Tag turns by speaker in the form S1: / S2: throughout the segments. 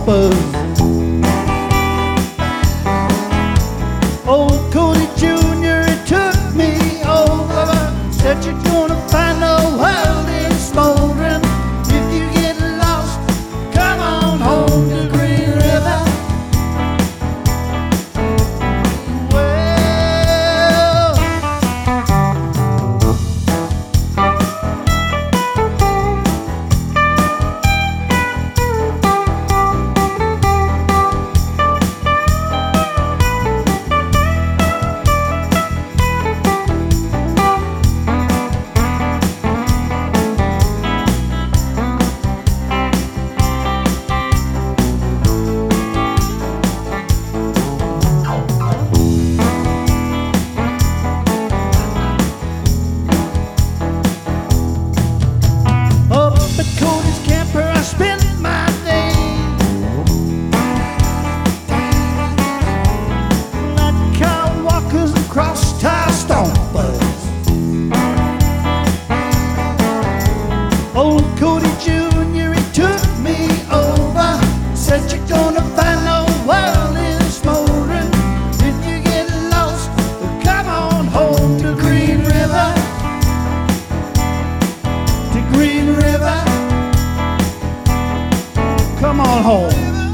S1: stompers. Old Cody Jr., he took me over. Said you're gonna find the world is smoldering. If you get lost, come on home to Green River. Well, up at Cody's camper, I spent my day. Like cow walkers and cross-tie stompers. Old Cody Jr., he took me over. Said you're gonna find the world is smoldering. If you get lost, come on home to Green River. To Green River. Come on home.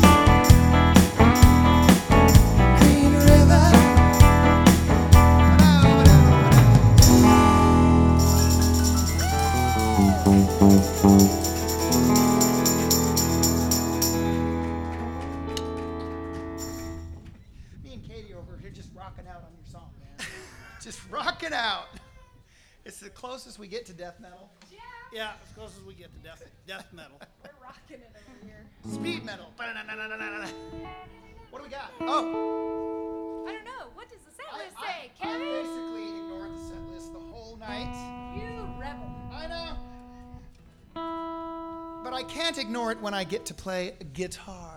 S1: Green River.
S2: Me and Katie are over here just rocking out on your song, man.
S3: Just rocking out. It's the closest we get to death metal.
S2: Yeah, as close as we get to death metal.
S4: We're rocking it over here.
S3: Speed metal. Ba-na-na-na-na-na-na. What do we got? Oh,
S4: I don't know. What does the set list
S3: I
S4: say, Kevin?
S3: basically ignored the set list the whole night.
S4: You rebel.
S3: I know. But I can't ignore it when I get to play guitar.